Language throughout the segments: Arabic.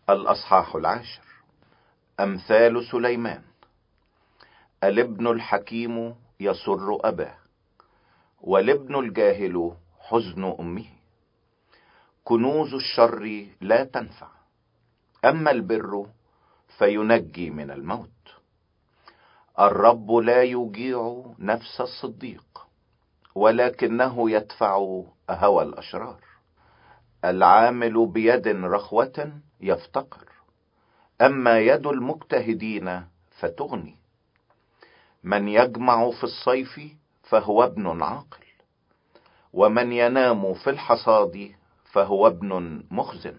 الأصحاح 10. أمثال سليمان. الابن الحكيم يسر أباه، والابن الجاهل حزن أمه. كنوز الشر لا تنفع، أما البر فينجي من الموت. الرب لا يجيع نفس الصديق، ولكنه يدفع هوى الأشرار. العامل بيد رخوة يفتقر، أما يد المجتهدين فتغني. من يجمع في الصيف فهو ابن عاقل، ومن ينام في الحصاد فهو ابن مخزن.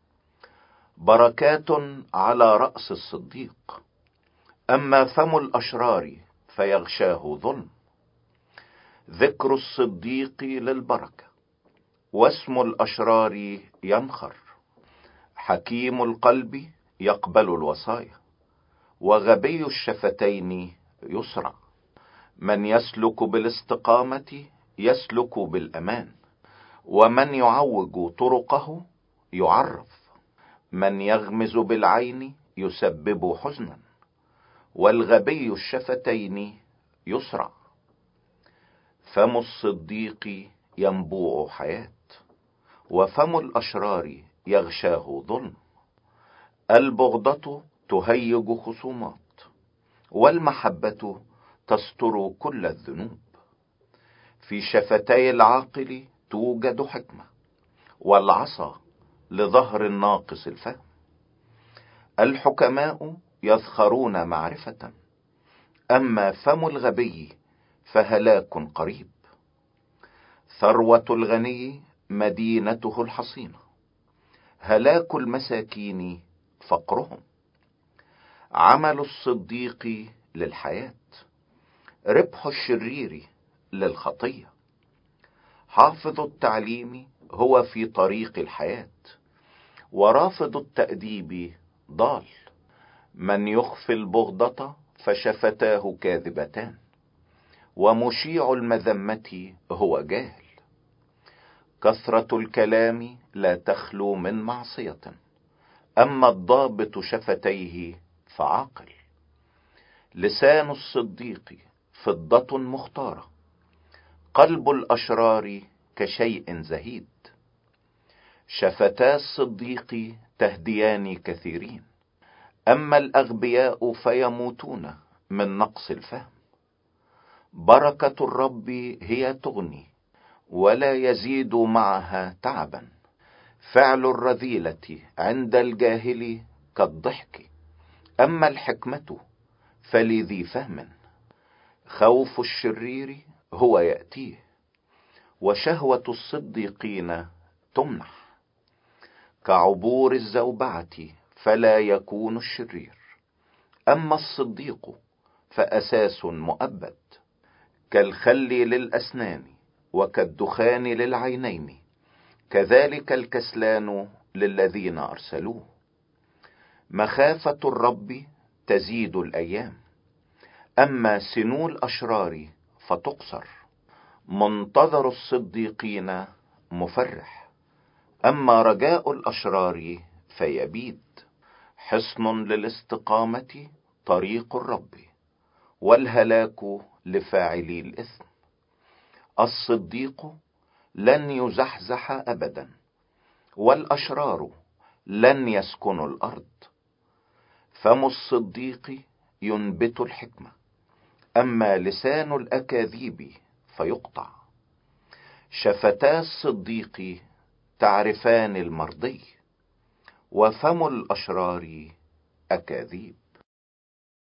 بركات على رأس الصديق، أما فم الأشرار فيغشاه ظلم. ذكر الصديق للبركة، واسم الأشرار ينخر. حكيم القلب يقبل الوصايا، وغبي الشفتين يسرع. من يسلك بالاستقامة يسلك بالأمان، ومن يعوج طرقه يعرف. من يغمز بالعين يسبب حزنا، والغبي الشفتين يسرع. فم الصديق ينبوع حياة، وفم الأشرار يغشاه ظلم. البغضة تهيج خصومات، والمحبة تستر كل الذنوب. في شفتي العاقل توجد حكمة، والعصا لظهر الناقص الفهم. الحكماء يذخرون معرفة، أما فم الغبي فهلاك قريب. ثروة الغني مدينته الحصينة، هلاك المساكين فقرهم. عمل الصديق للحياة، ربح الشرير للخطية. حافظ التعليم هو في طريق الحياة، ورافض التأديب ضال. من يخفي البغضة فشفتاه كاذبتان، ومشيع المذمة هو جاهل. كثرة الكلام لا تخلو من معصية، أما الضابط شفتيه فعاقل. لسان الصديق فضة مختارة، قلب الأشرار كشيء زهيد. شفتا الصديق تهديان كثيرين، أما الأغبياء فيموتون من نقص الفهم. بركة الرب هي تغني، ولا يزيد معها تعبا. فعل الرذيلة عند الجاهل كالضحك، أما الحكمة فلذي فهم. خوف الشرير هو يأتيه، وشهوة الصديقين تمنح. كعبور الزوبعة فلا يكون الشرير، أما الصديق فأساس مؤبد. كالخل للأسنان، وكالدخان للعينين، كذلك الكسلان للذين أرسلوه. مخافة الرب تزيد الأيام، أما سنو الأشرار فتقصر. منتظر الصديقين مفرح، أما رجاء الأشرار فيبيد. حصن للاستقامة طريق الرب، والهلاك لفاعلي الإثم. الصديق لن يزحزح أبدا، والأشرار لن يسكنوا الأرض. فم الصديق ينبت الحكمة، أما لسان الأكاذيب فيقطع. شفتا الصديق تعرفان المرضي، وفم الأشرار أكاذيب.